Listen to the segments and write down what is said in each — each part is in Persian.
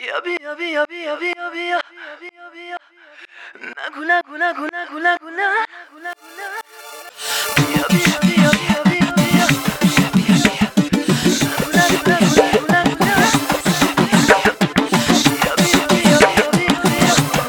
بیا بیا بیا بیا بیا بیا بیا نگو نگو نگو نگو نگو نه بیا بیا بیا بیا بیا بیا نگو نگو نگو نگو نگو نه بیا بیا بیا بیا بیا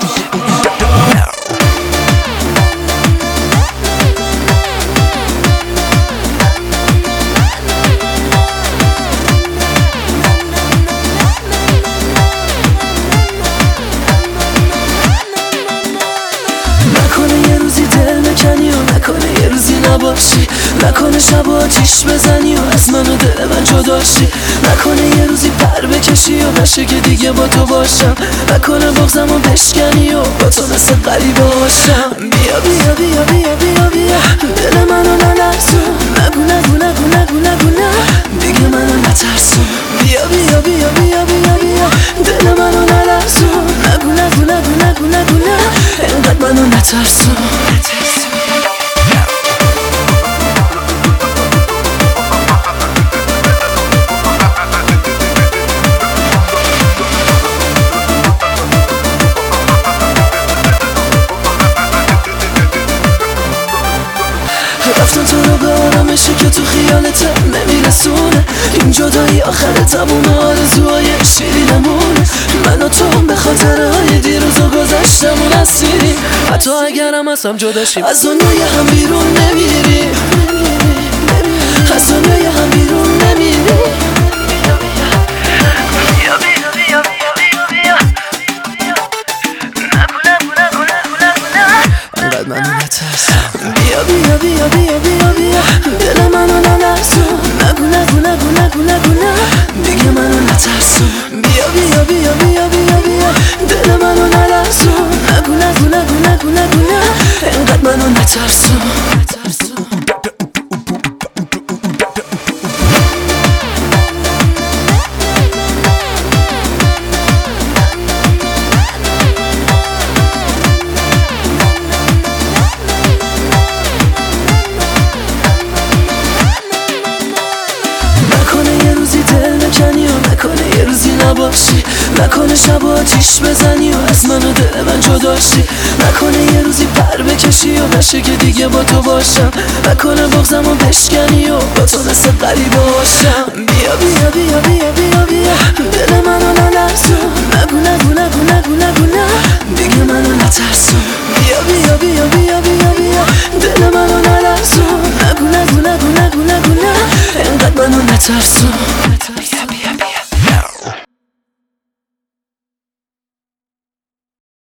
نکنه یه روزی نباشی، نکنه شب آتیش بزنی و از من و دل من جداشی، نکنه یه روزی پر بکشی و نشه که دیگه با تو باشم، نکنه بغضم و بشکنی و با تو مثل غریبه باشم. بیا بیا بیا بیا بیا بیا دل منو نلرزون، نگو نگو نگو نگو نگو نه دیگه منو نترسون. بیا بیا بیا بیا بیا بیا دل منو نلرزون، نگو نگو نگو نگو نگو نه اینقدر منو نترسون. رفتن تو رو به آرامشی که تو خیالت نمیرسونه، این جدایی آخر تموم آرزوهای شیرینمونه. من و تو به خاطرهای دیروز و گذشتمون اسیریم، حتی اگرم از هم جدا شیم از دنیای هم بیرون نمیریم، از دنیای هم بیرون نمیریم. بیا بیا بیا بیا بیا بیا دل منو نلرزون، نگو نگو نگو نگو نگو نه دیگه منو نترسون. بیا بیا بیا بیا بیا بیا دل منو نلرزون، نگو نگو نگو نگو نگو نه اینقدر منو نترسون. نکنه یه روزی نباشی، نکنه شب آتیش بزنی و از من و دل من جداشی، نکنه یه روزی پر بکشی و نشه که دیگه با تو باشم، نکنه بغضم و بشکنی و با تو مثل غریبه باشم. بیا بیا بیا بیا بیا بیا دل منو نلرزون، نگو نگو نگو نگو نگو نه دیگه منو نترسون. بیا بیا بیا بیا بیا بیا دل منو نلرزون، نگو نگو نگو نگو نگو نه اینقدر منو نترسون.